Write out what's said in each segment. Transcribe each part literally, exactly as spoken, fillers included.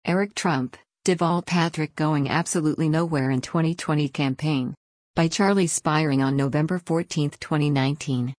Eric Trump, Deval Patrick going absolutely nowhere in twenty twenty campaign. By Charlie Spiring on November fourteenth, twenty nineteen.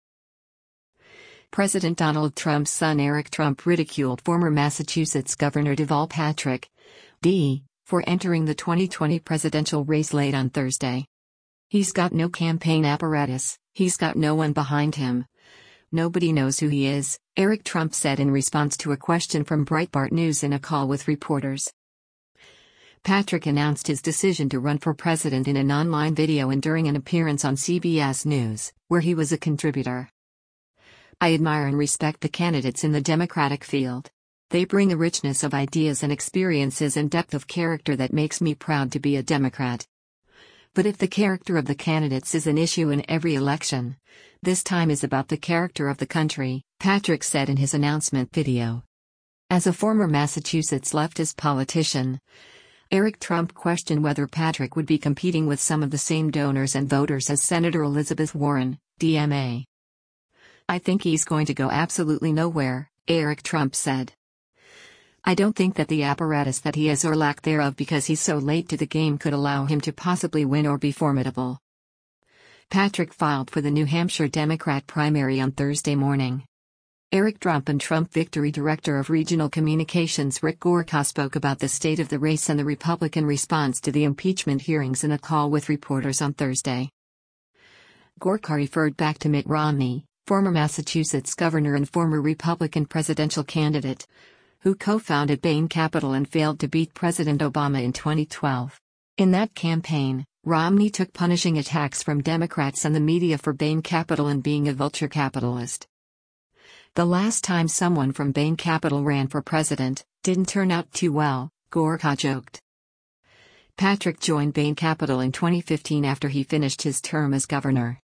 President Donald Trump's son Eric Trump ridiculed former Massachusetts Governor Deval Patrick, D, for entering the twenty twenty presidential race late on Thursday. "He's got no campaign apparatus, he's got no one behind him. Nobody knows who he is," Eric Trump said in response to a question from Breitbart News in a call with reporters. Patrick announced his decision to run for president in an online video and during an appearance on C B S News, where he was a contributor. "I admire and respect the candidates in the Democratic field. They bring a richness of ideas and experiences and depth of character that makes me proud to be a Democrat. But if the character of the candidates is an issue in every election, this time is about the character of the country," Patrick said in his announcement video. As a former Massachusetts leftist politician, Eric Trump questioned whether Patrick would be competing with some of the same donors and voters as Senator Elizabeth Warren, D M A. "I think he's going to go absolutely nowhere," Eric Trump said. "I don't think that the apparatus that he has or lack thereof because he's so late to the game could allow him to possibly win or be formidable." Patrick filed for the New Hampshire Democrat primary on Thursday morning. Eric Trump and Trump Victory Director of Regional Communications Rick Gorka spoke about the state of the race and the Republican response to the impeachment hearings in a call with reporters on Thursday. Gorka referred back to Mitt Romney, former Massachusetts governor and former Republican presidential candidate, who co-founded Bain Capital and failed to beat President Obama in twenty twelve. In that campaign, Romney took punishing attacks from Democrats and the media for Bain Capital and being a vulture capitalist. "The last time someone from Bain Capital ran for president, didn't turn out too well," Gorka joked. Patrick joined Bain Capital in twenty fifteen after he finished his term as governor.